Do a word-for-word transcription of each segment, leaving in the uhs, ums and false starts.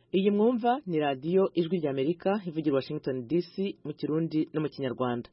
Iyi mwumva ni radio Ijwi ry'Amerika ivugira Washington D C mu Kirundi no mu Kinyarwanda.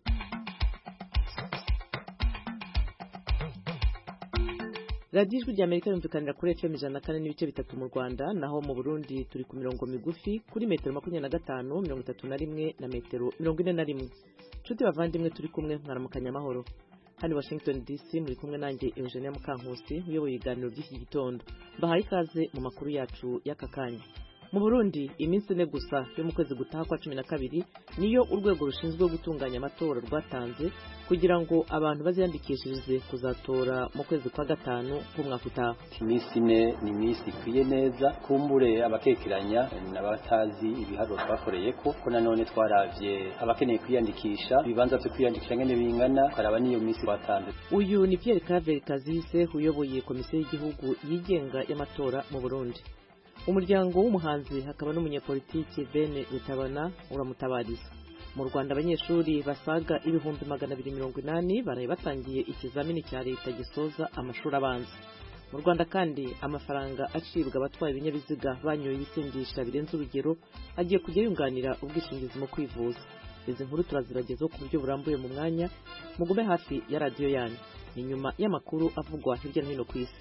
Radio Ijwi ry'Amerika yumvikanira kuri F M ijana na kane n'ibice bitatu mu Rwanda, naho mu Burundi turi ku mirongo migufi kuri metero makumyabiri na gatanu, mirongo itatu na rimwe na metero mirongo ine na rimwe. Nshuti bavandimwe turi kumwe mwaramukanya amahoro. Hano Washington D C muri kumwe nanjye Eugenia Mukankusi uyoboye ibiganiro by'iki gitondo. Bahaye ikaze mu makuru yacu y'aka kanya. Mu Burundi iminsi ine gusa yo mu kwezi gutaha kwa cumi na kabiri niyo urwego rushinzwe gutunganya amatora rwatanze kugira ngo abantu baziyandikishirize kuzatora mu kwezi kwa gatanu k'umwaka utaha. Iminsi ine ni iminsi ikwiye neza, kumbure abakekeranya n'abatazi ibiharuro twakoreye ko ko nanone twaravye abakeneye kwiyandikisha ibibanza byo kwiyandikisha ngene bingana karaba niyo minsi batanze. Uyu ni Pierre Claver Kazise uyoboye komisiyo y'igihugu yigenga y'amatora mu Burundi. Umuryango w'umuhanzi hakaba n'umunyapolitiki Bene Rutabana uramutabariza. Mu Rwanda abanyeshuri basaga ibihumbi magana abiri mirongo inani baraye batangiye ikizamini cya leta gisoza amashuri abanza. Mu Rwanda kandi amafaranga acibwa abatwaye ibinyabiziga banyoye ibisindisha birenze urugero agiye kujya yunganira ubwishingizi mu kwivuza. Izi nkuru turaziragezaho ku buryo burambuye mu mwanya, mugume hafi ya radio yanyu. Ni nyuma y'amakuru avugwa hirya no hino ku isi.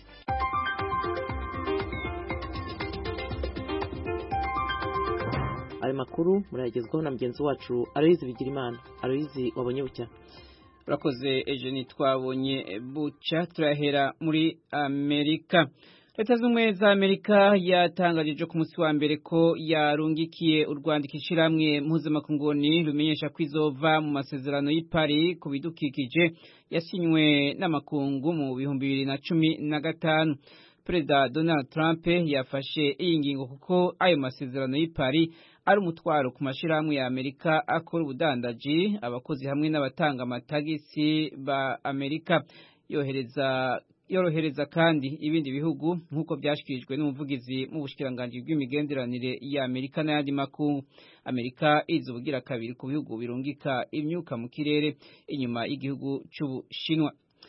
Ayo makuru murayagezwaho na mugenzi wacu Aloyizi Bigirimana. Aloyizi wabonye bucya? Urakoze Eugenie, twabonye bucya. Turahera muri Amerika. Leta z'Ubumwe za Amerika yatangaje ku munsi wa mbere ko yarungikiye urwandiko ishiramwe mpuzamakungu rumenyesha ko izova mu masezerano y'i Paris ku bidukikije yasinywe n'amakungu mu bihumbi bibiri na cumi na gatanu. Perezida Donald Trump yafashe iyi ngingo kuko ayo masezerano y'i Paris ari umutwaro ku mashirahamwe ya Amerika akora ubudandaji, abakozi hamwe n'abatanga amatagisi ba Amerika. Yohereza yorohereza kandi ibindi bihugu nk'uko byashikirijwe n'umuvugizi mu bushikiranganje bw'imigenderanire ya Amerika n'ayandi makungu. Amerika izubugira kabiri ku bihugu birungika imyuka mu kirere inyuma y'igihugu c'Ubushinwa.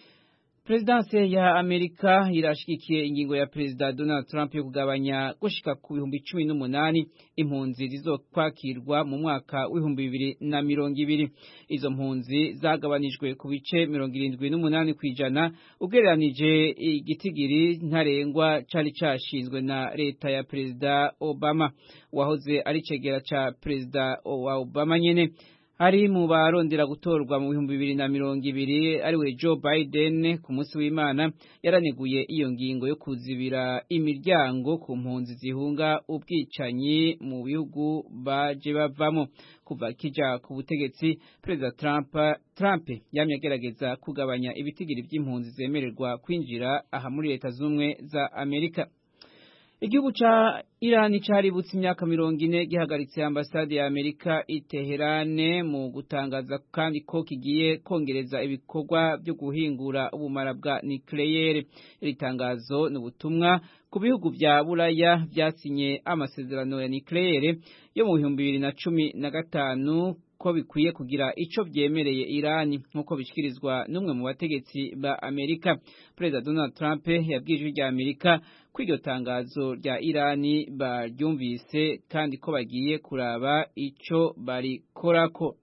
Presidence ya Amerika irashikikiye ingingo ya Perezida Donald Trump yo kugabanya gushika ku bihumbi cumi n'umunani impunzi zizokwakirwa mu mwaka w'ibihumbi bibiri na mirongo ibiri. Izo mpunzi zagabanijwe ku bice mirongo irindwi n'umunani kw'ijana ugereranije igitigiri ntarengwa cari cashinzwe na leta ya Perezida Obama, wahoze ari cegera ca Perezida wa Obama nyene. Ari mu barondera gutorwa mu bihumbi bibiri na mirongo ibiri ariwe Joe Biden ku munsi w'Imana yaraneguye iyo ngingo yo kuzibira imiryango ku mpunzi zihunga ubwicanyi mu bihugu baje bavamo. Kuva kija ku butegetsi, Perezida Trump Trump yamye agerageza kugabanya ibitigiri by'impunzi zemererwa kwinjira aha muri Leta z'Ubumwe za Amerika. Igihugu ca Iran caributse imyaka mirongo ine gihagaritse ambasade ya Amerika i Teherane mu gutangaza kandi ko kigiye kongereza ibikorwa byo guhingura ubumara bwa nucleaire. Iri tangazo ni ubutumwa ku bihugu vya Buraya vyasinye amasezerano ya nucleaire yo mu bihumbi bibiri na cumi na gatanu ko bikwiye kugira ico vyemereye Irani nkuko bishikirizwa n'umwe mu bategetsi ba Amerika. Perezida Donald Trump yabwije rya Amerika ko iryo tangazo rya Irani baryumvise kandi ko bagiye kuraba ico barikorako.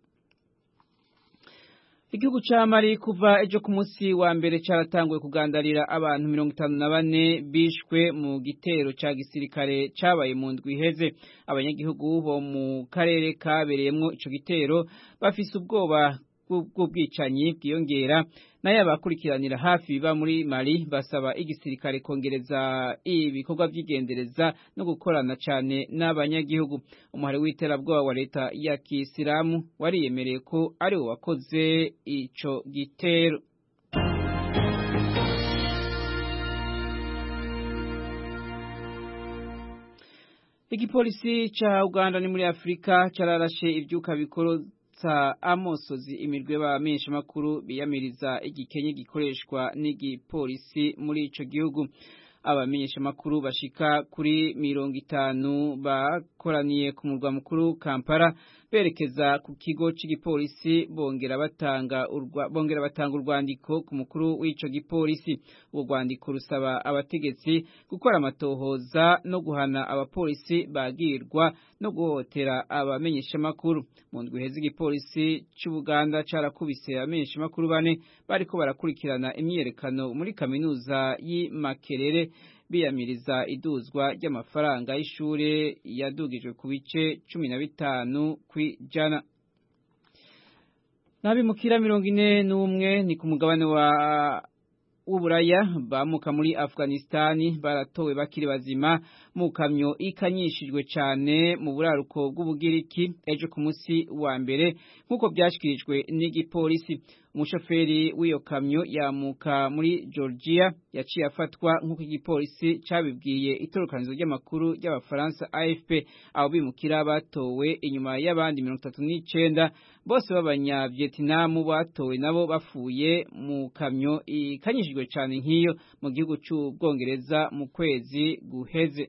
Igihugu ca Mali kuva ejo ku munsi wa mbere caratanguye kugandarira abantu mirongo itanu na bane bishwe mu gitero ca gisirikare cabaye mu ndwi iheze. Abanyagihugu bo mu karere kabereyemwo ico gitero bafise ubwoba bw'ubwicanyi bwiyongera, nayo abakurikiranira hafi biba muri Mali basaba igisirikare kongereza ibikorwa vy'igendereza no gukorana cane n'abanyagihugu. Umuhari w'iterabwoba wa leta ya Kisilamu wariyemereye ko ari we wakoze ico gitero. Igipolisi ca Uganda ni muri Afrika cararashe ivyuka bikoro amosozi imirwe bamenyesha makuru biyamiriza igikenye gikoreshwa n'igipolisi muri ico gihugu. Abamenyesha makuru bashika kuri mirongo itanu bakoraniye ku murwa mukuru Kampala berekeza ku kigo c'igipolisi bongera batanga urwa, bongera batanga urwandiko ku mukuru w'ico gipolisi. Uwo rwandiko rusaba abategetsi gukora amatohoza no guhana abapolisi bagirwa no guhotera abamenyesha makuru. Mu ndwi heze igipolisi c'Ubuganda carakubise abamenyesha makuru bane bariko barakurikirana imyerekano muri kaminuza y'i Makerere biyamiriza iduzwa ry'amafaranga y'ishure yadugijwe ku bice cumi na bitanu kw'ijana. N'abimukira mirongo ine n'umwe ni ku mugabane wa w'Uburaya bamuka muri Afghanistani baratowe bakiri bazima mu kamyo ikanyishijwe cane mu buraruko bw'Ubugiriki ejo ku musi wa mbere nkuko byashikirijwe n'igipolisi. Umushoferi w'iyo kamyo yamuka muri Georgia yaciye afatwa nkuko igipolisi cabibwiye itorokanizo ry'amakuru y'Abafaransa A F P. Abo bimukira batowe inyuma y'abandi mirongo itatu n'icenda bose b'abanya Vietnam batowe nabo bafuye mu kamyo ikanyishijwe cane nk'iyo mu gihugu c'Ubwongereza mu kwezi guheze.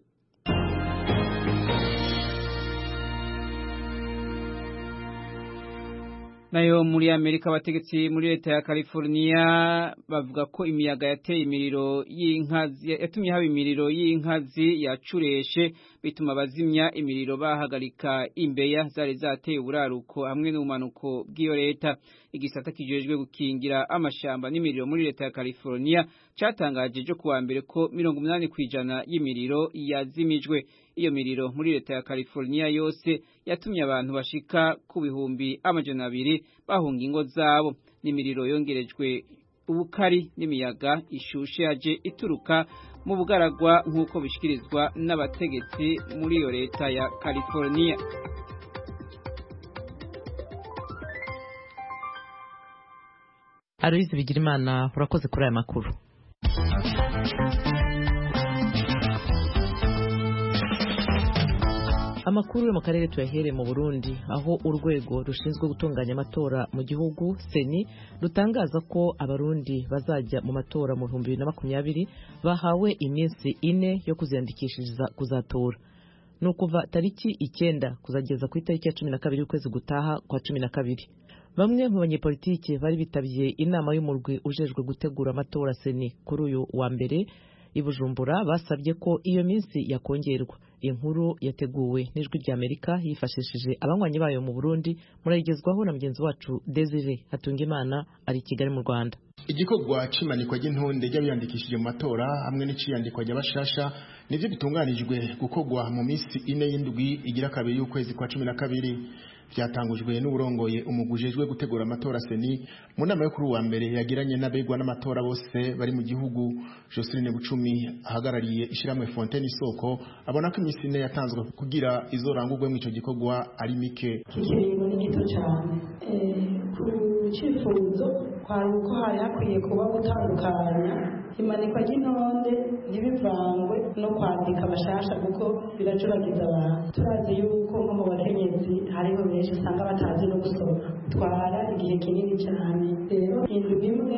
Nayo muri Amerika abategetsi muri leta ya California bavuga ko imiyaga yateye imiriro y'inkazi yatumye haba imiriro y'inkazi yacureshe bituma bazimya imiriro bahagarika imbeya zari zateye uburaruko hamwe n'umanuko bw'iyo leta. Igisata kijejwe gukingira amashamba n'imiriro muri leta ya California catangaje ejo kuwa mbere ko mirongo umunani kw'ijana y'imiriro yazimijwe. Iyo miriro muri leta ya California yose yatumye abantu bashika ku bihumbi amajana abiri bahunga ingo zabo. N'imiriro yongerejwe ubukari n'imiyaga ishushe yaje ituruka mu bugaragwa nk'uko bishikirizwa n'abategetsi muri iyo leta ya California. Aloise Bigirimana, urakoze kuri aya makuru. Amakuru yo mu karere tuyahere mu Burundi aho urwego rushinzwe gutunganya amatora mu gihugu Seni rutangaza ko abarundi bazajya mu matora mu bihumbi bibiri na makumyabiri bahawe iminsi ine yo kuziyandikishiriza kuzatora. Nukuva tariki icyenda kuzageza ku itariki ya cumi na kabiri y'ukwezi gutaha kwa cumi na kabiri. Bamwe mu banyepolitike bari bitabye inama y'umurwi ujejwe gutegura amatora Seni kuri uyu wa mbere i Bujumbura basabye ko iyo minsi yakongerwa. Inkuru yateguwe n'ijwi rya Amerika yifashishije abanywanyi bayo mu Burundi murayigezwaho na mugenzi wacu Desire Hatungimana ari i Kigali mu Rwanda. Igikorwa cimanikwa y'intonde y'abiyandikishije mu matora hamwe n'iciyandikwa y'abashasha nivyo bitunganijwe gukorwa mu minsi ine y'indwi igira kabiri y'ukwezi kwa cumi na kabiri. Byatangujwe n'uburongoye umugujejwe gutegura amatora Seni mu nama yo kuri wa mbere yagiranye n'abegwa n'amatora bose bari mu gihugu. Joseline Bucumi ahagarariye ishiramwe Fontaine Isoko abona ko iminsi ine yatanzwe kugira izorangurwe mu ico gikorwa ari mike. Ikiringo ni gito cyane ku cyifuzo kwari uko hari hakwiye kuba gutandukanya imanikwa ry'intonde ntibivangwe no kwandika abashasha kuko biracuragiza abantu. Turazi yuko nko mu bakenyezi hariho benshi usanga batazi no gusoma twara igihe kinini cyane. Rero indwi imwe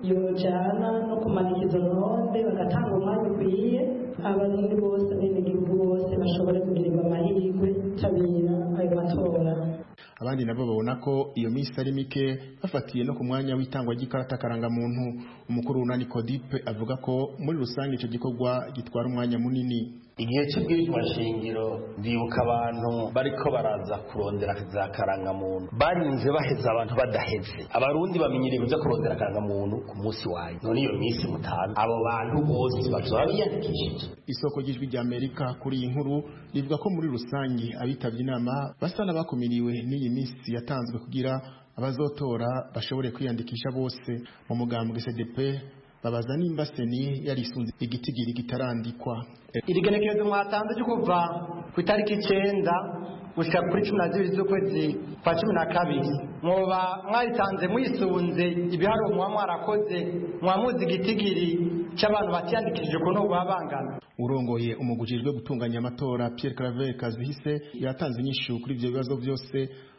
yojana no kumanika izo ntonde bagatanga umwanya ukwiye abarundi bose n'igihugu bose bashobore kugirirwa amahirwe tabira ayo matora. Abandi nabo babona ko iyo minsi ari mike bafatiye no ku mwanya w'itangwa ry'ikarata karanga muntu. Umukuru w'unani Codipe avuga ko muri rusange ico gikorwa gitwara umwanya munini. Igihe cy'ubwirizwa shingiro ndibuka abantu bariko baraza kurondera za karanga muntu barinze baheza abantu badaheze. Abarundi bamenyereye kuja kurondera karanga muntu ku munsi wayo, none iyo minsi mutanu abo bantu bose bazoba biyandikishije. Isoko ry'ijwi rya Amerika kuri iyi nkuru rivuga ko muri rusange abitavye inama basa n'abakumiriwe n'iyi minsi yatanzwe kugira abazotora bashobore kwiyandikisha bose. Mu mugambwe C D P babaza nimba Seni yarisunze igitigiri gitarandikwa. Irigenekerezo mwatanze cyo kuva ku itariki icyenda gushika kuri cumi na zibiri z'ukwezi kwa cumi na kabiri mwoba mwaritanze mwisunze ibiharuro mwa mwarakoze mwamuzi igitigiri cy'abantu batiyandikishije ko no babangana. Urongoye umugujejwe gutunganya amatora Pierre Claver Kazuhise yatanze inyishu kuri ivyo bibazo byose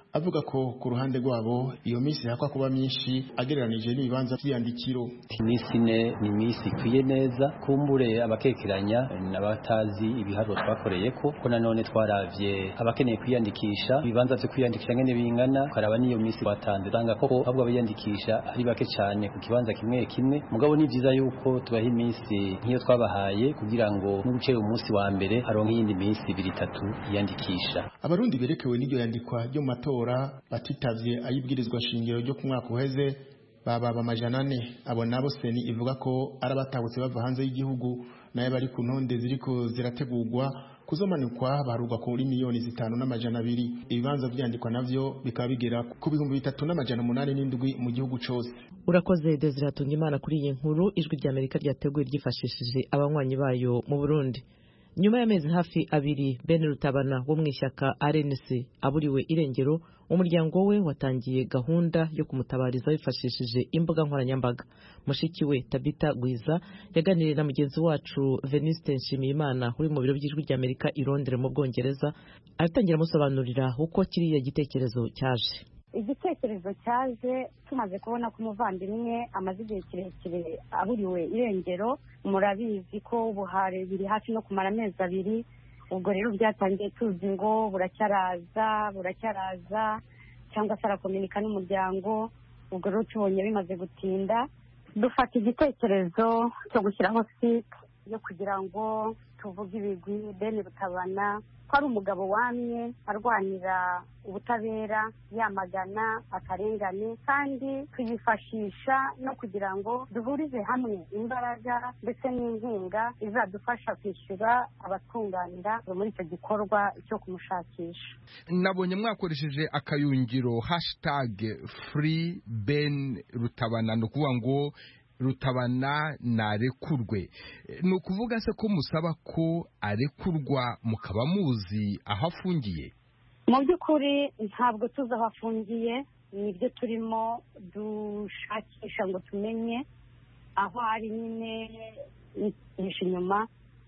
avuga ko ku ruhande rwabo iyo minsi yakwa kuba myinshi agereranije n'ibibanza by'iyandikiro. Iminsi ine ni iminsi ikwiye neza kumbure abakekeranya n'abatazi ibiharuro twakoreye ko ko nanone twaravye abakeneye kwiyandikisha ibibanza byo kwiyandikisha ngene bingana karaba niyo minsi batanze danga koko ahubwo abayandikisha ari bake cyane ku kibanza kimwe kimwe mugabo ni byiza yuko tubaha iminsi nk'iyo twabahaye kugira ngo n'ubucere umunsi wa mbere aronke iyindi minsi ibiri itatu yandikisha. Abarundi berekewe n'iryo yandikwa ryo matora batitavye ayibwirizwa shingiro ryo ku mwaka uheze baba amajana ane. Abo nabo seni ivuga ko arabatahutse bava hanze y'igihugu naye bari ku ntonde ziriko zirategurwa kuzomanikwa barugwa kuri miliyoni zitanu n'amajana abiri. Ibibanza vyandikwa navyo bikaba bigera ku bihumbi bitatu n'amajana umunani n'indwi mu gihugu cose. Urakoze Desire Tungimana kuri iyi nkuru. Ijwi rya Amerika ryateguye ryifashishije abanywanyi bayo mu Burundi. Nyuma y'amezi hafi abiri Ben Rutabana wo mw'ishyaka R N C aburiwe irengero, umuryango we watangiye gahunda yo kumutabariza wifashishije imbuga nkoranyambaga. Mushiki we Tabita Gwiza yaganiriye na mugenzi wacu Venuste Nshimiyimana uri mu biro by'Ijwi rya Amerika i Londres mu Bwongereza, aratangira amusobanurira uko kiriya gitekerezo cyaje. Igitekerezo cyaje tumaze kubona ko umuvandimwe amaze igihe kirekire aburiwe irengero. Murabizi ko ubuhare biri hafi no kumara amezi abiri, ubwo rero byatangiye tuzi ngo buracyaraza buracyaraza cyangwa se arakominika n'umuryango. Ubwo rero tubonye bimaze gutinda dufata igitekerezo cyo gushyiraho site yo kugira ngo tuvuge ibigwi Ben Rutabana ko ari umugabo wamye arwanira ubutabera yamagana akarengane, kandi tuyifashisha no kugira ngo duhurize hamwe imbaraga ndetse n'inkunga izadufasha kwishyura abatunganira muri icyo gikorwa cyo kumushakisha. Nabonye mwakoresheje akayungiro hashtag free Ben Rutabana, no kuvuga ngo Rutabana narekurwe. Ni ukuvuga se ko musaba ko arekurwa mukaba muzi aho afungiye? Mu by'ukuri ntabwo tuzi aho afungiye, nibyo turimo dushakisha ngo tumenye aho ari. Nyine nishe inyuma,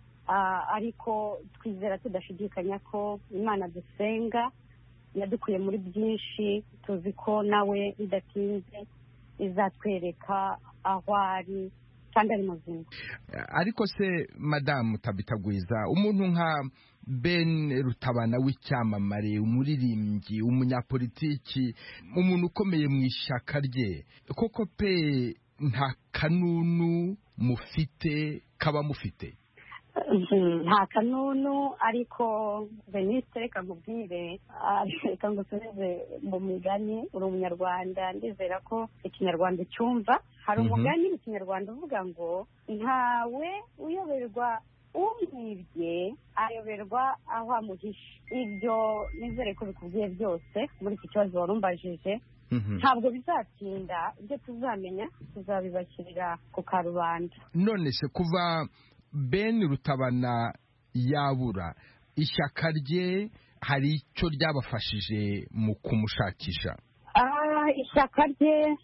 ariko twizera tudashidikanya ko Imana dusenga yadukuye muri byinshi, tuzi ko nawe bidatinze izatwereka aho ari kandi ari muzima. Ariko se Madamu Tabita Gwiza, umuntu nka Ben Rutabana w'icyamamare, umuririmbyi, umunyapolitiki, umuntu ukomeye mu ishyaka rye, koko pe nta kanunu mufite kaba mufite? Nta kanunu, ariko Veniste reka nkubwire, reka ngusubize mu migani. Uri umunyarwanda, ndizera ko ikinyarwanda cyumva. Hari umugani mu kinyarwanda uvuga ngo ntawe uyoberwa umwibye ayoberwa aho amuhishe. Ibyo nizere ko bikubwiye byose muri iki kibazo warumbajije. Ntabwo bizatinda, ibyo tuzamenya tuzabibashyirira ku karubanda. None se kuva Ben Rutabana yabura, ishyaka rye hari icyo ryabafashije mu kumushakisha? Ah, ishyaka rye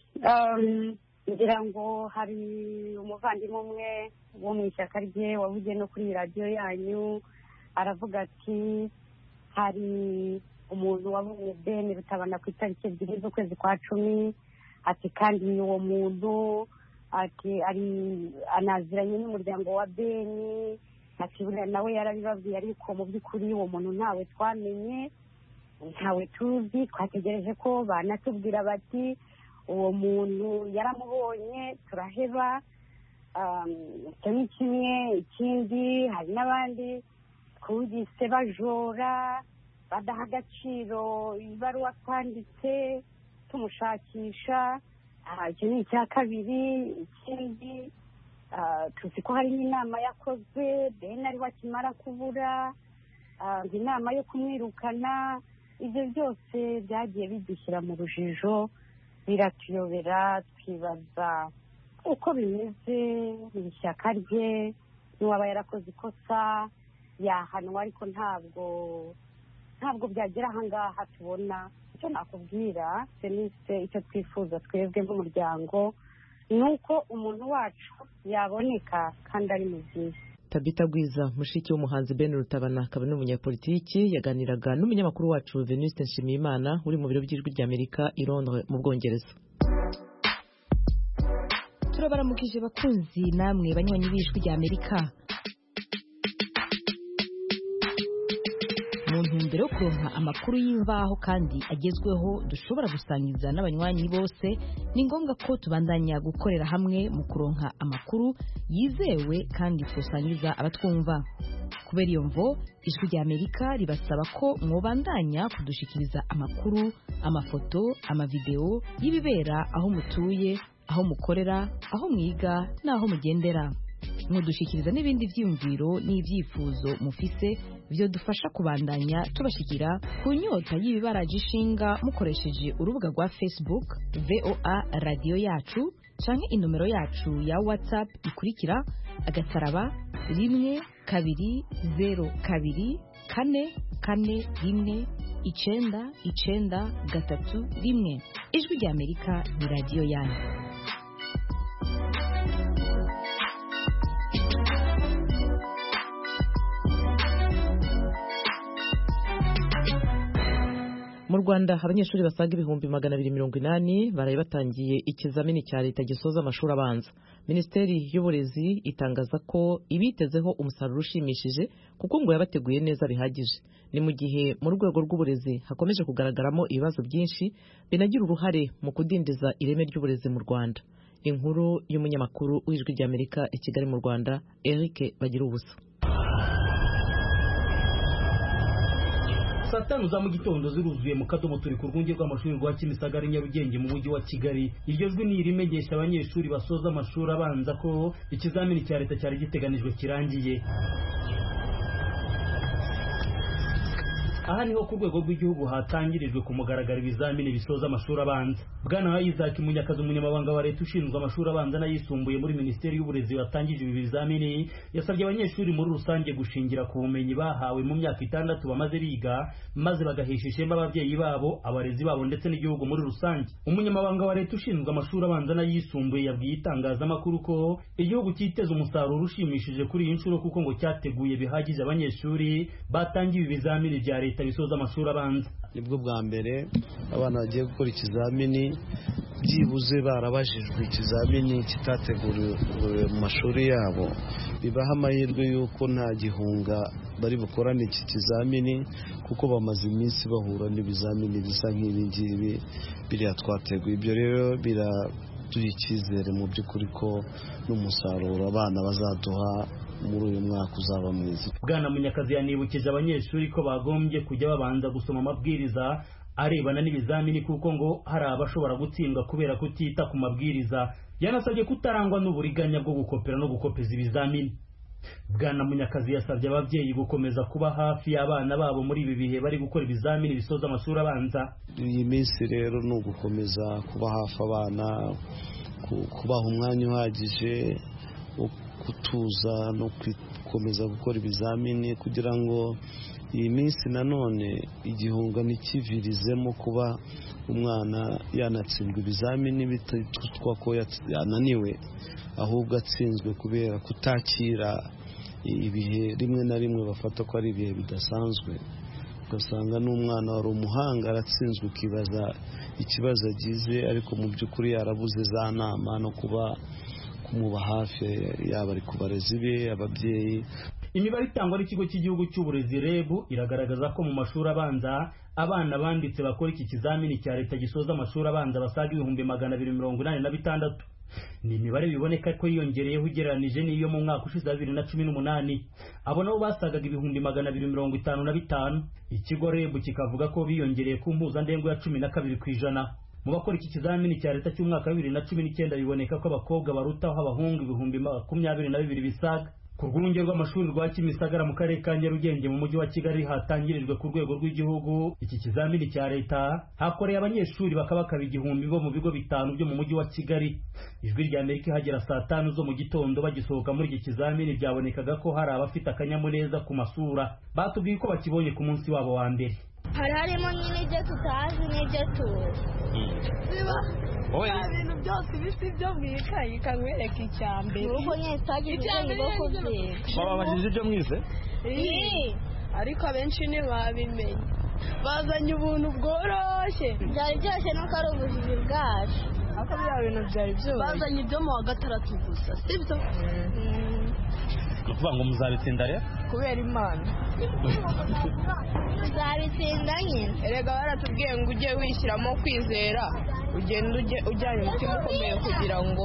ngira ngo hari umuvandimwe umwe wo mu ishyaka rye wavugiye no kuri radiyo yanyu, aravuga ati hari umuntu wabonye Ben Rutabana ku itariki ebyiri z'ukwezi kwa cumi, ati kandi uwo muntu ati ari anaziranye n'umuryango wa Ben, ati buriya nawe yarabibabwiye, ariko mu by'ukuri uwo muntu ntawe twamenye, ntawe tuzi, twategereje ko banatubwira bati uwo muntu yaramubonye turaheba. Icyo ni kimwe. Ikindi, hari n'abandi twumvise bajora badaha agaciro ibaruwa twanditse tumushakisha. Icyo ni icya kabiri. Ikindi, tuzi ko hari n'inama yakozwe Ben ari wakimara kubura, inama yo kumwirukana. Ibyo byose byagiye bidushyira mu rujijo, biratuyobera, twibaza uko bimeze mu ishyaka rye. N'uwaba yarakoze ikosa yahanwa, ariko ntabwo ntabwo byagera ahangaha tubona. Icyo nakubwira Veniste, icyo twifuza twebwe nk'umuryango ni uko umuntu wacu yaboneka kandi ari muzima. Tabita Gwiza mushiki w'umuhanzi Ben Rutabana akaba n'umunyapolitiki yaganiraga n'umunyamakuru wacu Venuste Nshimiyimana uri mu biro by'ijwi ry'Amerika i Londres mu Bwongereza. Turabaramukije bakunzi namwe banywanyi b'ijwi ry'Amerika. Mu ntumbero yo kuronka amakuru y'imvaho kandi agezweho dushobora gusangiza n'abanywanyi bose, ni ngombwa ko tubandanya gukorera hamwe mu kuronka amakuru yizewe kandi tusangiza abatwumva. Kubera iyo mvo, ijwi ry'Amerika ribasaba ko mwobandanya kudushikiriza amakuru, amafoto, amavideo y'ibibera aho mutuye, aho mukorera, aho mwiga n'aho mugendera. Mudushikiriza n'ibindi vyiyumviro n'ivyifuzo mufise byo dufasha kubandanya tubashikira ku nyota y'ibibaraje ishinga mukoresheje urubuga rwa Facebook V O A Radio Yacu canke inomero yacu ya WhatsApp ikurikira agataraba rimwe kabiri zero kabiri kane kane rimwe icenda icenda gatatu rimwe. Ijwi ry'Amerika ni radio yanyu. Mu Rwanda abanyeshuri basaga ibihumbi magana abiri mirongo inani baraye batangiye ikizamini cya leta gisoza amashuri abanza. Minisiteri y'Uburezi itangaza ko ibitezeho umusaruro ushimishije kuko ngo yabateguye neza bihagije. Ni mu gihe mu rwego rw'uburezi hakomeje kugaragaramo ibibazo byinshi binagira uruhare mu kudindiza ireme ry'uburezi mu Rwanda. Inkuru y'umunyamakuru w'ijwi ry'Amerika i Kigali mu Rwanda Eric Bagirubusa. Saa tanu za mu gitondo ziruzuye mu Kadomo turi ku rwunge rw'amashuri rwa Kimisagara Nyarugenge mu mujyi wa Kigali. Iryo jwi ni irimenyesha abanyeshuri basoza amashuri abanza ko ikizamini cya leta cyari giteganijwe kirangiye. Aha niho ku rwego rw'igihugu hatangirijwe ku mugaragaro ibizamini bisoza amashuri abanza. Bwana Isaac Munyakazi umunyamabanga wa leta ushinzwe amashuri abanza n'ayisumbuye muri Minisiteri y'Uburezi watangije ibi bizamini yasabye abanyeshuri muri rusange gushingira ku bumenyi bahawe mu myaka itandatu bamaze biga maze bagahesha ishema ababyeyi babo, abarezi babo ndetse n'igihugu muri rusange. Umunyamabanga wa leta ushinzwe amashuri abanza n'ayisumbuye yabwiye itangazamakuru ko igihugu cyiteze umusaruro ushimishije kuri iyi nshuro kuko ngo cyateguye bihagije abanyeshuri batangiye ibi bizamini bya leta bisoza amashuri abanza. Nibwo bwa mbere abana bagiye gukora ikizamini byibuze barabajijwe ikizamini kitateguriwe mu mashuri yabo, bibaha amahirwe y'uko nta gihunga bari bukorane iki kizamini kuko bamaze iminsi bahura n'ibizamini bisa nk'ibi ngibi biriya twateguye. Ibyo rero biraduha icyizere mu by'ukuri ko n'umusaruro abana bazaduha muri uyu mwaka uzaba mwiza. Bwana Munyakazi yanibukije abanyeshuri ko bagombye kujya babanza gusoma amabwiriza arebana n'ibizamini kuko ngo hari abashobora gutsindwa kubera kutita ku mabwiriza. Yanasabye kutarangwa n'uburiganya bwo gukopera no gukopeza ibizamini. Bwana Munyakazi yasabye ababyeyi gukomeza kuba hafi y'abana babo muri ibi bihe bari gukora ibizamini bisoza amashuri abanza. Iyi minsi rero ni ugukomeza kuba hafi abana, kubaha umwanya uhagije gutuza no gukomeza gukora ibizamini kugira ngo iyi minsi nanone igihunga ntikivirizemo kuba umwana yanatsindwa ibizamini bititwa ko yananiwe, ahubwo atsinzwe kubera kutakira ibihe rimwe na rimwe bafata ko ari ibihe bidasanzwe. Ugasanga n'umwana wari umuhanga aratsinzwe ukibaza ikibazo agize, ariko mu by'ukuri yarabuze za nama no kuba kumuba hafi yaba ari ku barezi be, ababyeyi. Imibare itangwa n'ikigo cy'igihugu cy'uburezi R E B iragaragaza ko mu mashuri abanza abana banditse bakora iki kizamini cya leta gisoza amashuri abanza basaga ibihumbi magana abiri mirongo inani na bitandatu. Ni imibare biboneka ko yiyongereyeho ugereranije n'iyo mu mwaka ushize bibiri na cumi n'umunani. Abo nabo basagaga ibihumbi magana abiri mirongo itanu na bitanu. Ikigo R E B kikavuga ko biyongereye ku mpuzandengo ya cumi na kabiri ku ijana. Mu bakora iki kizamini cya leta cy'umwaka wa bibiri na cumi n'icyenda biboneka ko abakobwa barutaho abahungu ibihumbi makumyabiri na bibiri bisaga. Ku rwunge rw'amashuri rwa Kimisagara mu karere ka Nyarugenge mu mujyi wa Kigali hatangirijwe ku rwego rw'igihugu iki kizamini cya leta, hakoreye abanyeshuri bakabakaba igihumbi bo mu bigo bitanu byo mu mujyi wa Kigali. Ijwi rya Amerika ihagera saa tanu zo mu gitondo bagisohoka muri iki kizamini byabonekaga ko hari abafite akanyamuneza ku masura, batubwiye ko bakibonye ku munsi wabo wa mbere. hari harimo nyine ibyo tutazi n'ibyo tuzi biba ibintu byose bisi byo mwikaye ikanywereka icyambere nuko nyine twagize ubwenge bwo kubyiga bababajije ibyo mwize ariko abenshi ntibabimenye bazanye ubuntu bworoshye byari byoroshye nuko ari ubujiji bwacu ariko biriya bintu byari byoroshye bazanye ibyo mu wa gatandatu gusa sibyo ni ukuvuga ngo muzabitsinda rero kubera imana tuzabitsinda nyine erega baratubwiye ngo ujye wishyiramo kwizera ugenda ujyanye umutima ukomeye kugira ngo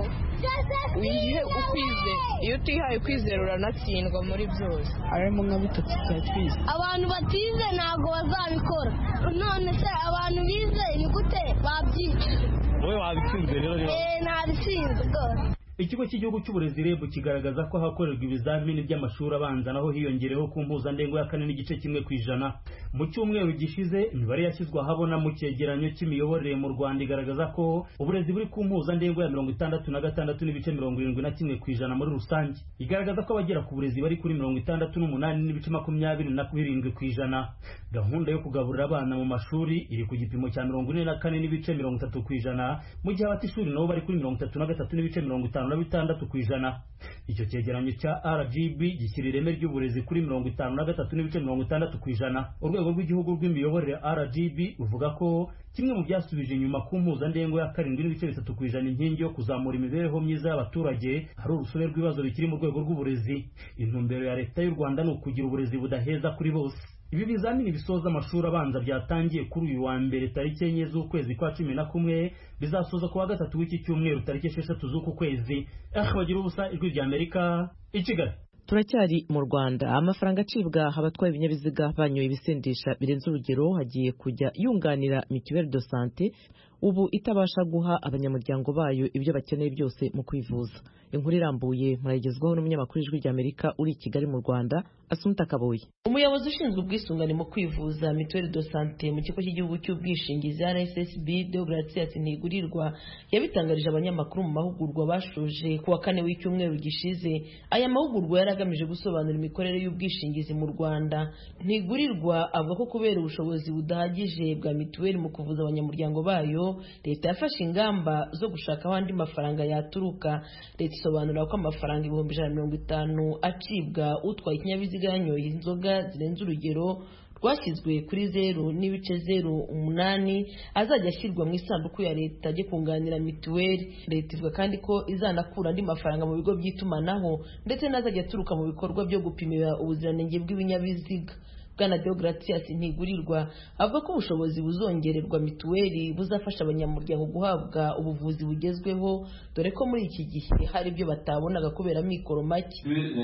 wihe ukwizera iyo utihaye kwizera uranatsindwa muri byose harimo nka bitatu bya twize abantu batize ntabwo bazabikora none se abantu bize ni gute babyica wowe wabitsinze rero eh ntabitsinze rwose. Ikigo cy'igihugu cy'uburezi R E B kigaragaza ko hakorerwa ibizamini by'amashuri abanza naho hiyongereho ku mpuzandengo ya kane n'igice kimwe ku ijana. Mu cyumweru gishize imibare yashyizwe ahabona mu cyegeranyo cy'imiyoborere mu Rwanda igaragaza ko uburezi buri ku mpuzandengo ya mirongo itandatu na gatandatu n'ibice mirongo irindwi na kimwe ku ijana muri rusange. Igaragaza ko abagera ku burezi bari kuri mirongo itandatu n'umunani n'ibice makumyabiri na birindwi ku ijana. Gahunda yo kugaburira abana mu mashuri iri ku gipimo cya mirongo ine na kane n'ibice mirongo itatu ku ijana mu gihe abata ishuri nabo bari kuri mirongo itatu na gatatu n'ibice mirongo itanu na bitandatu ku ijana. Icyo cyegeranyo cya R G B gishyira ireme ry'uburezi kuri mirongo itanu na gatatu n'ibice mirongo itandatu ku ijana. Urwego rw'igihugu rw'imiyoborere R G B ruvuga ko kimwe mu byasubije inyuma ku mpuzandengo ya karindwi n'ibice bitatu ku ijana inkingi yo kuzamura imibereho myiza y'abaturage ari urusobe rw'ibibazo bikiri mu rwego rw'uburezi. Intumbero ya leta y'u Rwanda ni ukugira uburezi budaheza kuri bose. Ibi bizamini bisoza amashuri abanza byatangiye kuri uyu wa mbere tariki enye z'ukwezi kwa cumi na kumwe bizasoza ku wa gatatu w'iki cyumweru tariki esheshatu z'uku kwezi. Ah, bagira ubusa ijwi rya Amerika i Kigali. Turacyari mu Rwanda, amafaranga acibwa abatwaye ibinyabiziga banyoye ibisindisha birenze urugero hagiye kujya yunganira mituelle de santé ubu itabasha guha abanyamuryango bayo ibyo bakeneye byose mu kwivuza. Inkuru irambuye murayigezwaho n'umunyamakuru w'ijwi rya Amerika uri i Kigali mu Rwanda, Asumta Kaboyi. Umuyobozi ushinzwe ubwisungane mu kwivuza mituelle de santé mu kigo cy'igihugu cy'ubwishingizi R S S B Deogratias Ntigurirwa yabitangarije abanyamakuru mu mahugurwa bashoje ku wa kane w'icyumweru gishize. Aya mahugurwa yaragamije gusobanura imikorere y'ubwishingizi mu Rwanda. Ntigurirwa avuga ko kubera ubushobozi budahagije bwa mituelle mu kuvuza abanyamuryango bayo, leta yafashe ingamba zo gushaka aho andi mafaranga yaturuka. Leta isobanura ko amafaranga ibihumbi ijana na mirongo itanu acibwa utwaye ikinyabiziga yanyoye inzoga zirenze urugero rwashyizwe kuri zeru n'ibice zeru umunani azajya ashyirwa mu isanduku ya leta ajye kunganira mituweli. Leta ivuga kandi ko izanakura andi mafaranga mu bigo by'itumanaho ndetse n'azajya aturuka mu bikorwa byo gupimira ubuziranenge bw'ibinyabiziga. Bwana Deogratias Ntigurirwa avuga ko ubushobozi buzongererwa mituweli buzafasha abanyamuryango guhabwa ubuvuzi bugezweho, dore ko muri iki gihe hari ibyo batabonaga kubera mikoro make.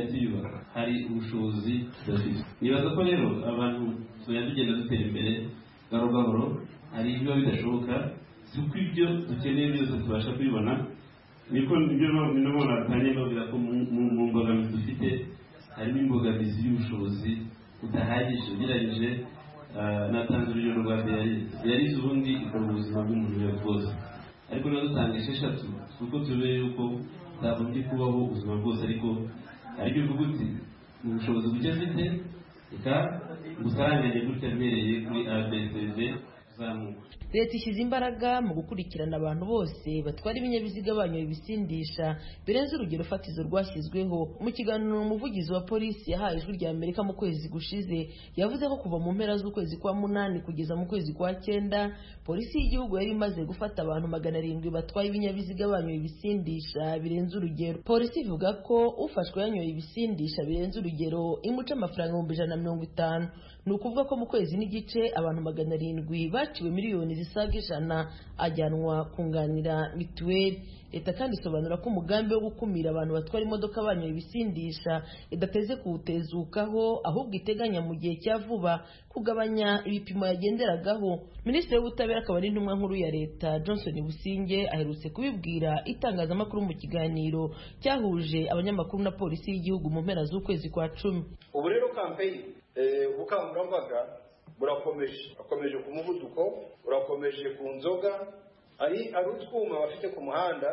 Hari ubushobozi tudafite. Nibaza ko rero abantu tujya tugenda dutera imbere gahoro gahoro, hari ibyo bidashoboka, si uko ibyo dukeneye byose tubasha kubibona, niko nibyo nabona atanye bavuga ko mu mbogamizi dufite harimo imbogamizi y'ubushobozi udahagije ugereranyije. Natanze urugero rwa diyalize. Diyalize ubundi ikora ubuzima bw'umuntu bwose, ariko niba dutanga esheshatu kuko tubere yuko ntagombye kubaho ubuzima bwose, ariko aribyo bivuga uti mu bushobozi buke mfite reka gusaranganye gutya mbereye kuri A B C D zamuka. Leta ishyize imbaraga mu gukurikirana abantu bose batwara ibinyabiziga banyoye ibisindisha birenze urugero fatizo rwashyizweho. Mu kiganiro umuvugizi wa polisi yahaye ijwi rya Amerika mu kwezi gushize yavuze ko kuva mu mpera z'ukwezi kwa munani kugeza mu kwezi kwa cyenda polisi y'igihugu yari imaze gufata abantu magana arindwi batwaye ibinyabiziga banyoye ibisindisha birenze urugero. Polisi ivuga ko ufashwe yanyoye ibisindisha birenze urugero imuca amafaranga ibihumbi ijana na mirongo itanu. Ni ukuvuga ko mu kwezi n'igice abantu magana arindwi baciwe miliyoni zisaga ijana ajyanwa kunganira mituweli. Leta kandi isobanura ko umugambi wo gukumira abantu batwara imodoka banyoye ibisindisha idateze kuwutezukaho, ahubwo iteganya mu gihe cya vuba kugabanya ibipimo yagenderagaho. Minisitiri w'ubutabera akaba ari intumwa nkuru ya leta Johnson Businge aherutse kubibwira itangazamakuru mu kiganiro cyahuje abanyamakuru na polisi y'igihugu mu mpera z'ukwezi kwa cumi. Ubu rero kampeyini ubukangurambaga burakomeje akomeje ku muvuduko, urakomeje ku nzoga, ari ari utwuma bafite ku muhanda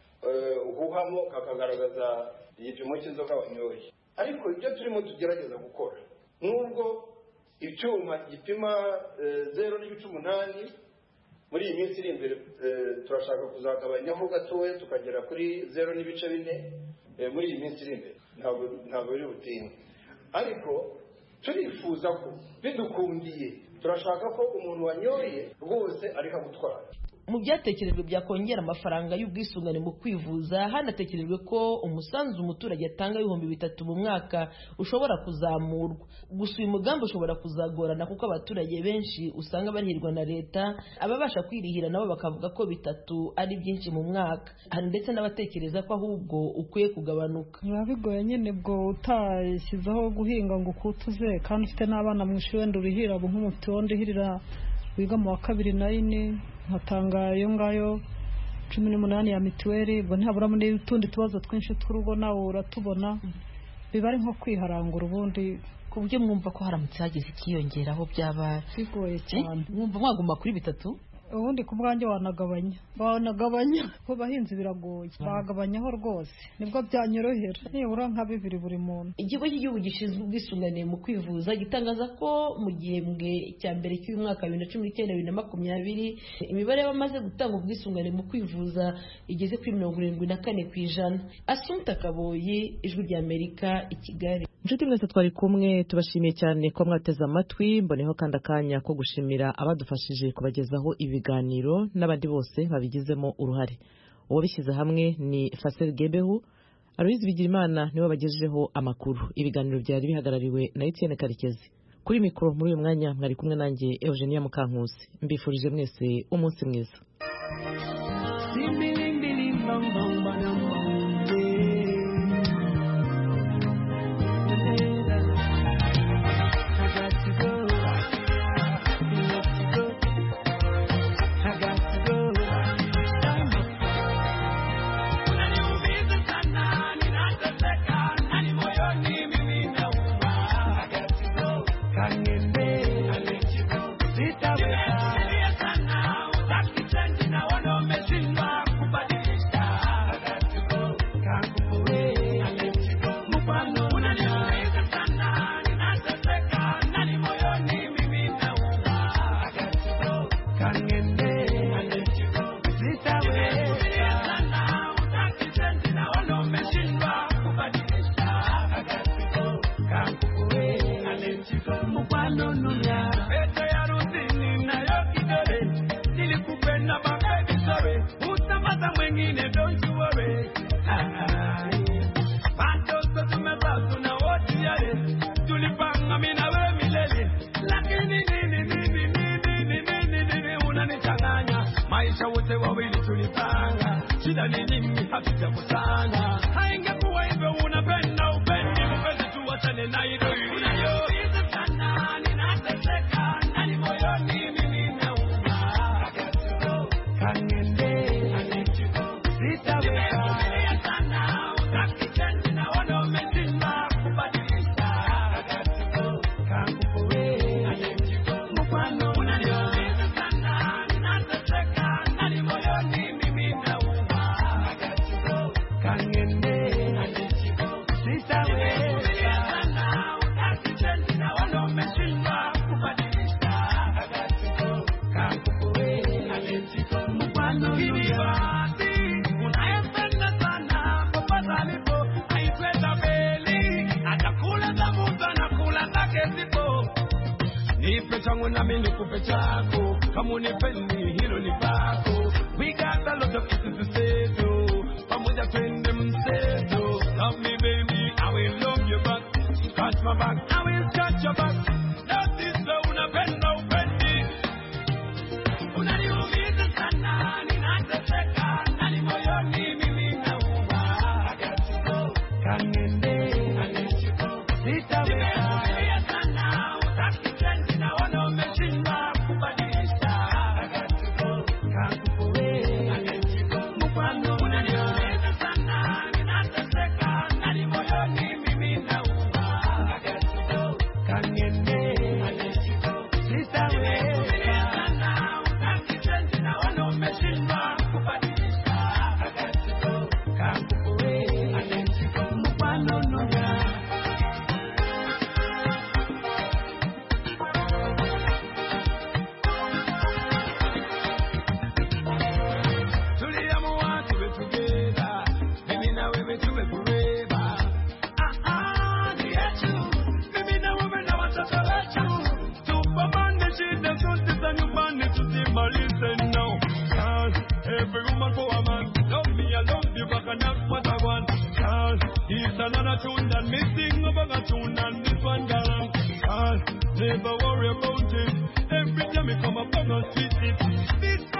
uhuhamo kakagaragaza igipimo cy'inzoga wanyoye. Ariko ibyo turimo tugerageza gukora, nubwo icyuma gipima zero n'ibice umunani muri iyi minsi iri imbere turashaka kuzagabanyaho gatoya tukagera kuri zero n'ibice bine muri iyi minsi iri imbere ntabwo ntabwo biri butinde ariko turifuza ko bidukundiye turashaka ko umuntu wanyoye rwose areka gutwara. Mu byatekerejwe byakongera amafaranga y'ubwisungane mu kwivuza hanatekerejwe ko umusanzu umuturage atanga ibihumbi bitatu mu mwaka ushobora kuzamurwa. Gusa uyu mugambi ushobora kuzagorana kuko abaturage benshi usanga barihirwa na leta, ababasha kwirihira nabo bakavuga ko bitatu ari byinshi mu mwaka. Hari ndetse n'abatekereza ko ahubwo ukwiye kugabanuka. Biba bigoye nyine bwo utashyizeho guhinga ngo ukutuze kandi ufite n'abana mu ishuri wenda urihira abo nk'umufite wondi hirira wiga mu wa kabiri na ine nkatanga iyo ngayo cumi n'umunani ya mituweli, ubwo ntaburamo n'utundi tubazo twinshi tw'urugo nawe uratubona, biba ari nko kwiharangura ubundi ku buryo mwumva ko haramutse hagize ikiyongeraho byaba bigoye cyane. Mwumva mwaguma kuri bitatu? Ubundi ku bwanjye wanagabanya wanagabanya ko bahinzi biragoye bagabanyaho rwose nibwo byanyorohera nibura nka bibiri buri muntu. Ikigo cy'igihugu gishinzwe ubwisungane mu kwivuza gitangaza ko mu gihembwe cya mbere cy'uyu mwaka bibiri na cumi n'icyenda bibiri na makumyabiri imibare y'abamaze gutanga ubwisungane mu kwivuza igeze kuri mirongo irindwi na kane ku ijana. Asumta Kaboyi, Ijwi ry'Amerika, i Kigali. Inshuti mwese twari kumwe tubashimiye cyane ko mwateze amatwi, mboneho kandi akanya ko gushimira abadufashije kubagezaho ibiganiro n'abandi bose babigizemo uruhare. Uwo bishyize hamwe ni Fasel Gebehu, Aloise Bigirimana niwe bagejejeho amakuru. Ibiganiro byari bihagarariwe na Etienne Karekezi. Kuri mikoro muri uyu mwanya mwari kumwe nanjye Eugenia Mukankusi. Mbifurije mwese umunsi mwiza. We got a lot of things to say, though. Pamoja twende mseto. Love me baby, I will love you back. Scratch my back, I will scratch your back. That is so unapenda upendi. Unaniumiza sana, ninateseka. Nani moyoni mimi nauma. I got to go. Kangende, I let you go. Sitaweza. Nimeumia sana, utaki change na wana umeshindwa kubadilisha. I got to go. Kakupoe, I let you go. Mfano unaniumiza sana, ninateseka. Nani moyoni mimi nauma. I got to go. Kangende. be to be forever. Ah ah, the you. Maybe now women now want to hurt you. Superman, the shit, the justice, and you man need to see my listen now. Cause every woman for a man, love me, I love you, back and that's what I want. Cause it's another tune that me sing about a tune and this one gone. Cause never worry about it. Every time me come up, I'm gonna sweet it. This